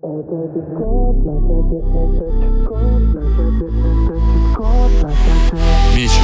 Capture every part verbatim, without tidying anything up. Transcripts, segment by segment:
Митчел.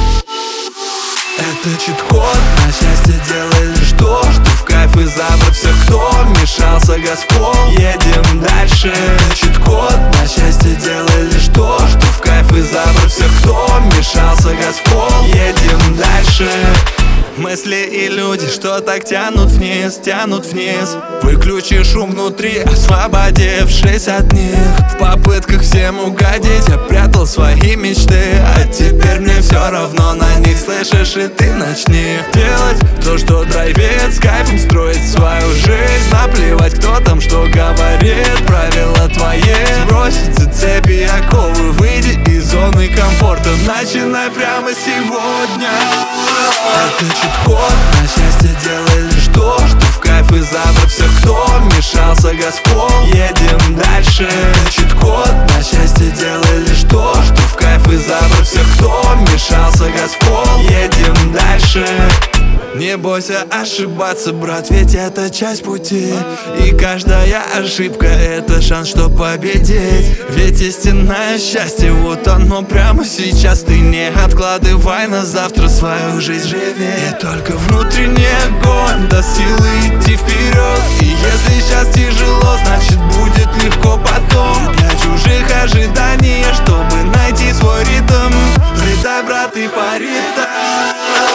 Это чит-код на счастье, делай лишь то, что в кайф, и забрать всех, кто мешался Газпол. Едем дальше. Это чит-код на счастье, делай лишь то, что в кайф, и забрать всех, кто мешался Газпол. Едем дальше. Мысли и люди, что так тянут вниз, тянут вниз. Выключи шум внутри, освободившись от них. В попытках всем угодить я прятал свои мечты, а теперь мне все равно на них, слышишь, и ты начни делать то, что драйвит, с кайфом строить свою жизнь. Наплевать, кто там что говорит, правила твои. Сбросить цепи и оковы, выйди из зоны комфорта, начинай прямо сегодня. Это чит-код на счастье, делай лишь то, что в кайф, и забрать всех, кто мешался Газпол. Едем дальше. Это чит-код на счастье, делай лишь то, что в кайф, и забрать всех, кто мешался Газпол. Едем дальше. Не бойся ошибаться, брат, ведь это часть пути. И каждая ошибка — это шанс, чтоб победить. Ведь истинное счастье, вот оно прямо сейчас. Ты не откладывай на завтра, свою жизнь живи. И только внутренний огонь даст силы идти вперед. И если сейчас тяжело, значит будет легко потом. Для чужих ожиданий, чтобы найти свой ритм, летай, брат, и пари там.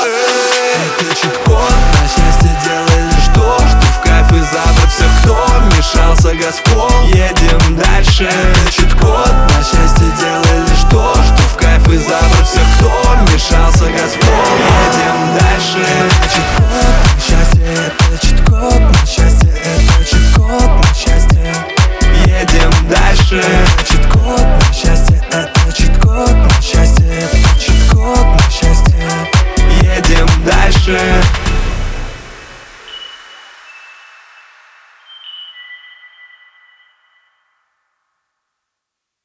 Это чит-код на счастье, делай лишь то, что в кайф, и забрать всех, кто мешался Газпол. Едем дальше. Это чит-код на счастье, делай лишь то, что в кайф, и забрать всех, кто мешался Газпол. Едем дальше. Это чит-код на счастье, это чит-код на счастье, это чит-код на счастье. Едем дальше. Это чит-код на счастье, это чит-код на счастье, это чит-код на счастье. Едем дальше.